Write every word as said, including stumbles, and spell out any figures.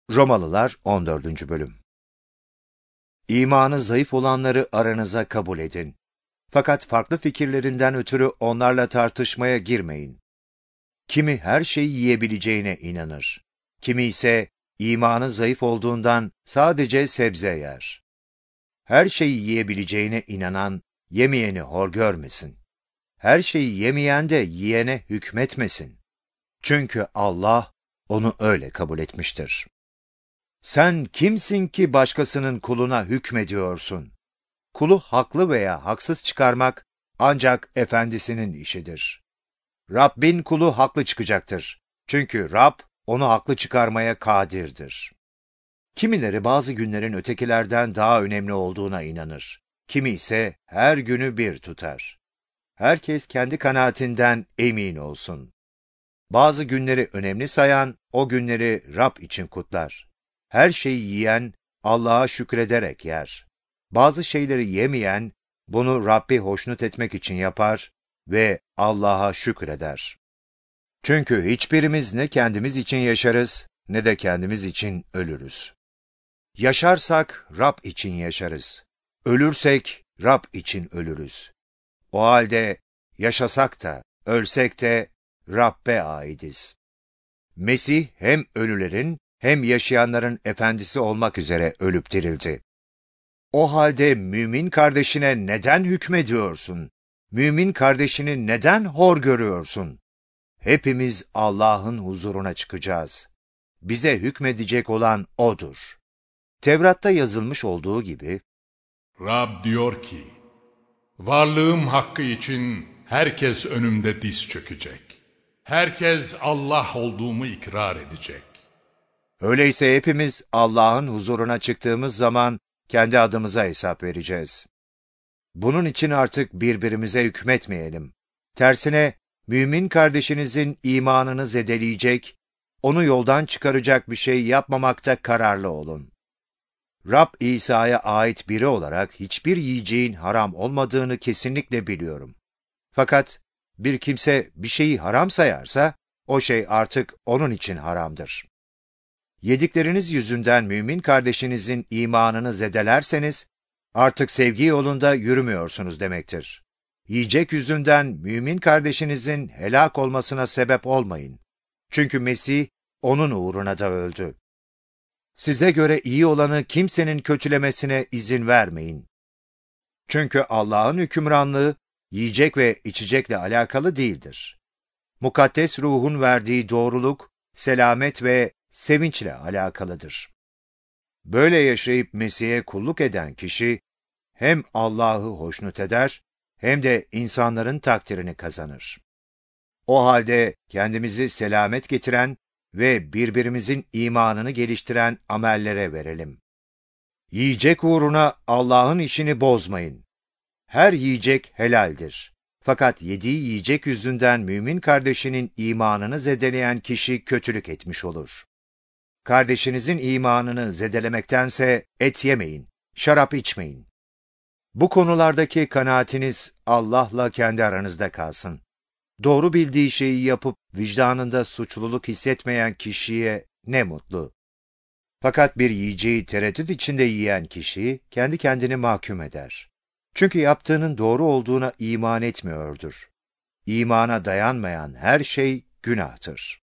Romalılar on dördüncü bölüm. İmanı zayıf olanları aranıza kabul edin. Fakat farklı fikirlerinden ötürü onlarla tartışmaya girmeyin. Kimi her şeyi yiyebileceğine inanır. Kimi ise imanı zayıf olduğundan sadece sebze yer. Her şeyi yiyebileceğine inanan, yemeyeni hor görmesin. Her şeyi yemeyen de yiyene hükmetmesin. Çünkü Allah onu öyle kabul etmiştir. Sen kimsin ki başkasının kuluna hükmediyorsun? Kulu haklı veya haksız çıkarmak ancak efendisinin işidir. Rabbin kulu haklı çıkacaktır. Çünkü Rab onu haklı çıkarmaya kadirdir. Kimileri bazı günlerin ötekilerden daha önemli olduğuna inanır. Kimi ise her günü bir tutar. Herkes kendi kanaatinden emin olsun. Bazı günleri önemli sayan o günleri Rab için kutlar. Her şeyi yiyen Allah'a şükrederek yer. Bazı şeyleri yemeyen bunu Rabbi hoşnut etmek için yapar ve Allah'a şükreder. Çünkü hiçbirimiz ne kendimiz için yaşarız ne de kendimiz için ölürüz. Yaşarsak Rab için yaşarız. Ölürsek Rab için ölürüz. O halde yaşasak da ölsek de Rab'be aidiz. Mesih hem ölülerin hem yaşayanların efendisi olmak üzere ölüp dirildi. O halde mümin kardeşine neden hükmediyorsun? Mümin kardeşini neden hor görüyorsun? Hepimiz Allah'ın huzuruna çıkacağız. Bize hükmedecek olan O'dur. Tevrat'ta yazılmış olduğu gibi, Rab diyor ki, varlığım hakkı için herkes önümde diz çökecek. Herkes Allah olduğumu ikrar edecek. öyleyse hepimiz Allah'ın huzuruna çıktığımız zaman kendi adımıza hesap vereceğiz. Bunun için artık birbirimize hükmetmeyelim. Tersine mümin kardeşinizin imanını zedeleyecek, onu yoldan çıkaracak bir şey yapmamakta kararlı olun. Rab İsa'ya ait biri olarak hiçbir yiyeceğin haram olmadığını kesinlikle biliyorum. Fakat bir kimse bir şeyi haram sayarsa, o şey artık onun için haramdır. Yedikleriniz yüzünden mümin kardeşinizin imanını zedelerseniz, artık sevgi yolunda yürümüyorsunuz demektir. Yiyecek yüzünden mümin kardeşinizin helak olmasına sebep olmayın. Çünkü Mesih onun uğruna da öldü. Size göre iyi olanı kimsenin kötülemesine izin vermeyin. Çünkü Allah'ın hükümranlığı yiyecek ve içecekle alakalı değildir. Mukaddes ruhun verdiği doğruluk, selamet ve sevinçle alakalıdır. Böyle yaşayıp Mesih'e kulluk eden kişi, hem Allah'ı hoşnut eder, hem de insanların takdirini kazanır. O halde kendimizi selamet getiren ve birbirimizin imanını geliştiren amellere verelim. Yiyecek uğruna Allah'ın işini bozmayın. Her yiyecek helaldir. Fakat yediği yiyecek yüzünden mümin kardeşinin imanını zedeleyen kişi kötülük etmiş olur. Kardeşinizin imanını zedelemektense et yemeyin, şarap içmeyin. Bu konulardaki kanaatiniz Allah'la kendi aranızda kalsın. Doğru bildiği şeyi yapıp vicdanında suçluluk hissetmeyen kişiye ne mutlu. Fakat bir yiyeceği tereddüt içinde yiyen kişi kendi kendini mahkum eder. Çünkü yaptığının doğru olduğuna iman etmiyordur. İmana dayanmayan her şey günahtır.